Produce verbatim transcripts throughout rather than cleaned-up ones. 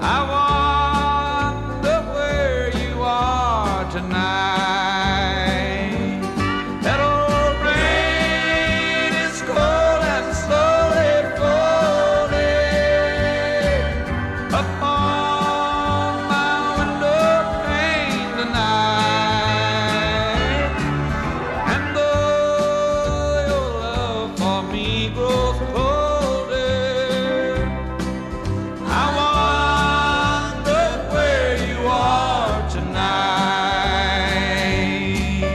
I wonder where you are tonight. That old rain is cold and slowly falling upon my window pane tonight. And though your love for me grows colder, I wonder where you are tonight.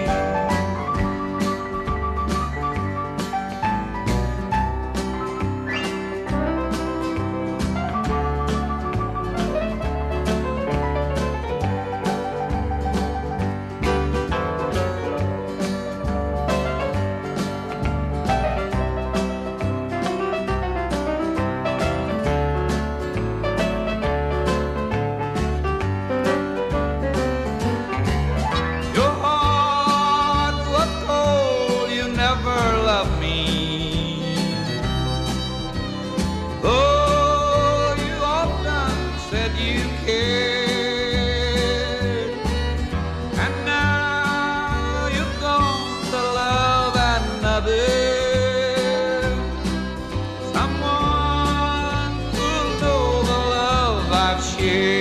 Your heart was cold, you never loved me. Though you often said you cared, and now you've gone to love another, someone who'll know the love I've shared.